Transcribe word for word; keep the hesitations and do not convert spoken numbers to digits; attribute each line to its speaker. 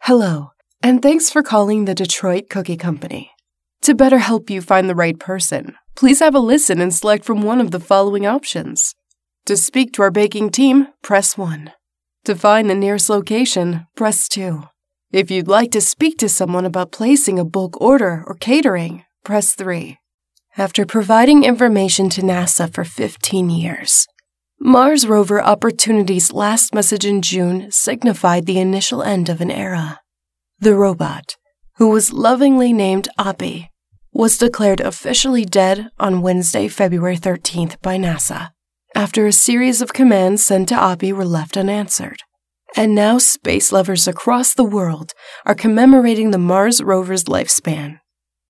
Speaker 1: Hello, and thanks for calling the Detroit Cookie Company. To better help you find the right person, please have a listen and select from one of the following options. To speak to our baking team, press one. To find the nearest location, press two. If you'd like to speak to someone about placing a bulk order or catering, press three. After providing information to NASA for fifteen years, Mars rover Opportunity's last message in June signified the initial end of an era. The robot, who was lovingly named Oppie, was declared officially dead on Wednesday, February thirteenth by NASA, after a series of commands sent to Oppie were left unanswered. And now space lovers across the world are commemorating the Mars rover's lifespan.